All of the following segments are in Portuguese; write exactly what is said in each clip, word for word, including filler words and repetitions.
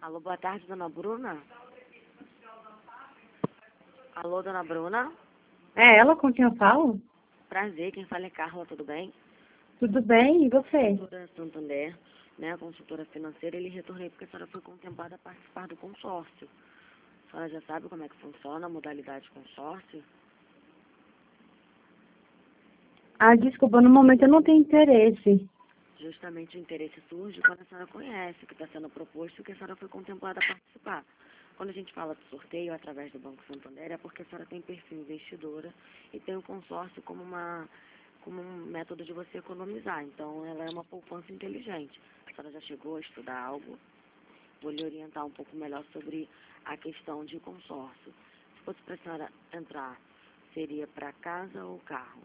Alô, boa tarde, dona Bruna. Alô, dona Bruna. É ela com quem eu falo? Prazer, quem fala é Carla, tudo bem? Tudo bem, e você? Consultora Santander, né, a consultora financeira, ele retornei porque a senhora foi contemplada a participar do consórcio. A senhora já sabe como é que funciona a modalidade consórcio? Ah, desculpa, no momento eu não tenho interesse. Justamente o interesse surge quando a senhora conhece o que está sendo proposto e que a senhora foi contemplada a participar. Quando a gente fala de sorteio através do Banco Santander, é porque a senhora tem perfil investidora e tem o consórcio como, uma, como um método de você economizar. Então, ela é uma poupança inteligente. A senhora já chegou a estudar algo? Vou lhe orientar um pouco melhor sobre a questão de consórcio. Se fosse para a senhora entrar, seria para casa ou carro?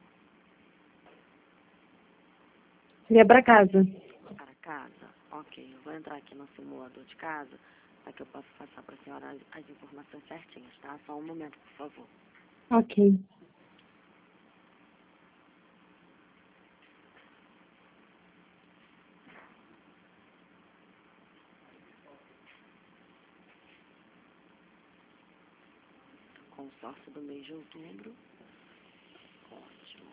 Seria pra casa. Para casa? Ok, eu vou entrar aqui no simulador de casa para que eu possa passar para a senhora as, as informações certinhas, tá? Só um momento, por favor. Ok. Consórcio do mês de outubro. Ótimo.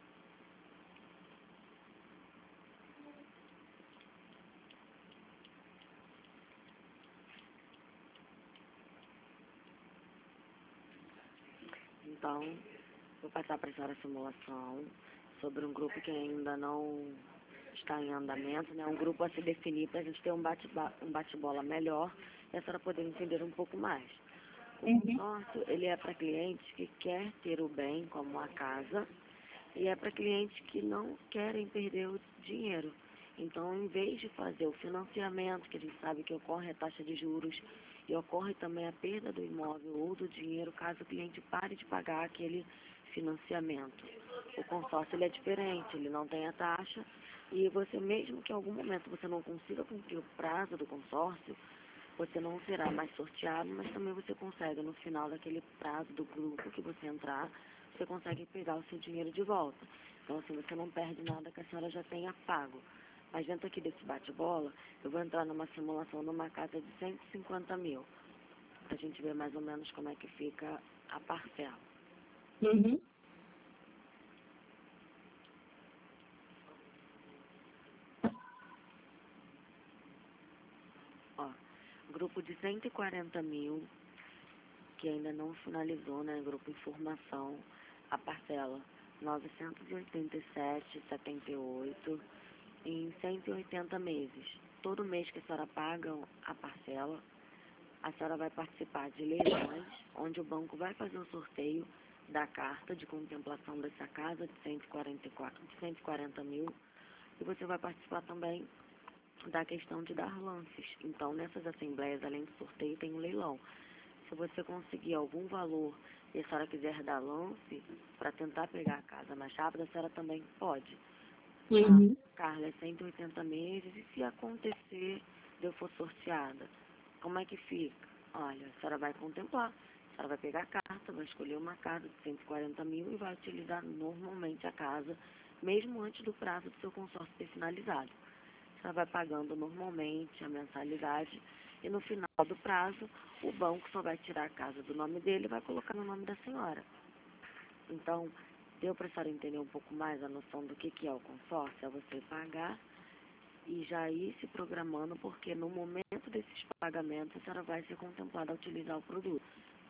Então, vou passar para a senhora a simulação sobre um grupo que ainda não está em andamento, né? Um grupo a se definir para a gente ter um bate-bola um bate-bola melhor e a senhora poder entender um pouco mais. O Uhum. consórcio, ele é para clientes que quer ter o bem, como a casa, e é para clientes que não querem perder o dinheiro. Então, em vez de fazer o financiamento, que a gente sabe que ocorre a taxa de juros e ocorre também a perda do imóvel ou do dinheiro, caso o cliente pare de pagar aquele financiamento. O consórcio ele é diferente, ele não tem a taxa e você, mesmo que em algum momento você não consiga cumprir o prazo do consórcio, você não será mais sorteado, mas também você consegue, no final daquele prazo do grupo que você entrar, você consegue pegar o seu dinheiro de volta. Então, assim, você não perde nada que a senhora já tenha pago. Mas dentro aqui desse bate-bola, eu vou entrar numa simulação numa casa de cento e cinquenta mil, para a gente ver mais ou menos como é que fica a parcela. Uhum. Ó, grupo de cento e quarenta mil, que ainda não finalizou, né? Grupo Informação, a parcela novecentos e oitenta e sete reais e setenta e oito centavos em cento e oitenta meses. Todo mês que a senhora paga a parcela, a senhora vai participar de leilões, onde o banco vai fazer o sorteio da carta de contemplação dessa casa de cento e quarenta e quatro, de cento e quarenta mil, e você vai participar também da questão de dar lances. Então, nessas assembleias, além do sorteio, tem um leilão. Se você conseguir algum valor e a senhora quiser dar lance para tentar pegar a casa mais rápido, a senhora também pode. Ah, Uhum. Carla, é cento e oitenta meses, e se acontecer de eu for sorteada, como é que fica? Olha, a senhora vai contemplar, a senhora vai pegar a carta, vai escolher uma casa de cento e quarenta mil e vai utilizar normalmente a casa, mesmo antes do prazo do seu consórcio ter finalizado. A senhora vai pagando normalmente a mensalidade e no final do prazo, o banco só vai tirar a casa do nome dele e vai colocar no nome da senhora. Então, deu para a senhora entender um pouco mais a noção do que, que é o consórcio? É você pagar e já ir se programando, porque no momento desses pagamentos a senhora vai ser contemplada a utilizar o produto.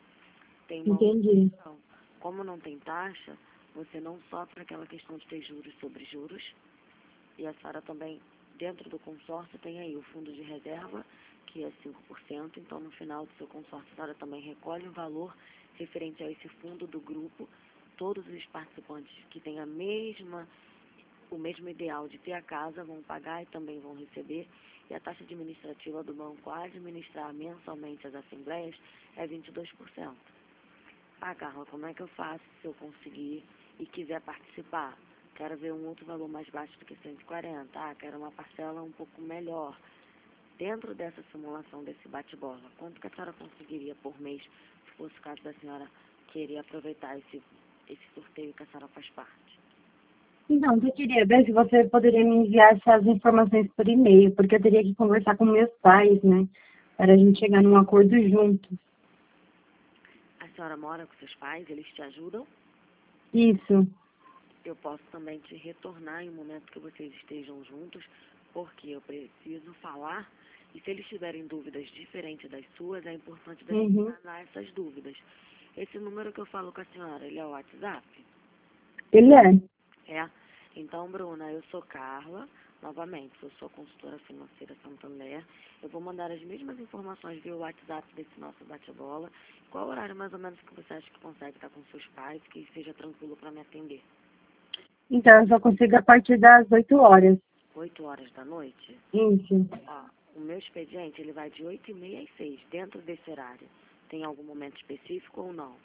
Tem uma outra Entendi. questão. Como não tem taxa, você não sofre aquela questão de ter juros sobre juros. E a senhora também, dentro do consórcio, tem aí o fundo de reserva, que é cinco por cento. Então, no final do seu consórcio, a senhora também recolhe o valor referente a esse fundo do grupo. Todos os participantes que têm a mesma, o mesmo ideal de ter a casa vão pagar e também vão receber. E a taxa administrativa do banco a administrar mensalmente as assembleias é vinte e dois por cento. Ah, Carla, como é que eu faço se eu conseguir e quiser participar? Quero ver um outro valor mais baixo do que cento e quarenta. Ah, quero uma parcela um pouco melhor. Dentro dessa simulação, desse bate-bola, quanto que a senhora conseguiria por mês, se fosse o caso da senhora querer aproveitar esse, esse sorteio que a senhora faz parte? Então, eu queria ver se você poderia me enviar essas informações por e-mail, porque eu teria que conversar com meus pais, né? Para a gente chegar num acordo juntos. A senhora mora com seus pais? Eles te ajudam? Isso. Eu posso também te retornar em um momento que vocês estejam juntos, porque eu preciso falar, e se eles tiverem dúvidas diferentes das suas, é importante da gente Uhum. sanar essas dúvidas. Esse número que eu falo com a senhora, ele é o WhatsApp? Ele é. É? Então, Bruna, eu sou Carla, novamente, eu sou consultora financeira Santander. Eu vou mandar as mesmas informações via WhatsApp desse nosso bate-bola. Qual horário mais ou menos que você acha que consegue estar com seus pais, que seja tranquilo para me atender? Então, eu só consigo a partir das oito horas. Oito horas da noite? Isso. Ó, o meu expediente, ele vai de oito e meia às seis, dentro desse horário. Tem algum momento específico ou não?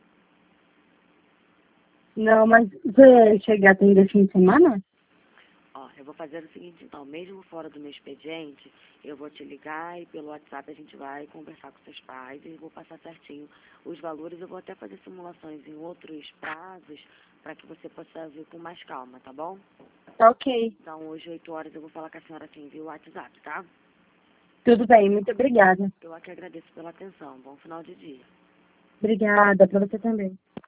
Não, mas você chega a atender fim de semana? Ó, eu vou fazer o seguinte, então, mesmo fora do meu expediente, eu vou te ligar e pelo WhatsApp a gente vai conversar com seus pais e vou passar certinho os valores. Eu vou até fazer simulações em outros prazos para que você possa ver com mais calma, tá bom? Tá ok. Então, hoje, oito horas, eu vou falar com a senhora assim via WhatsApp, tá? Tudo bem, muito obrigada. Eu aqui agradeço pela atenção. Bom final de dia. Obrigada, para você também.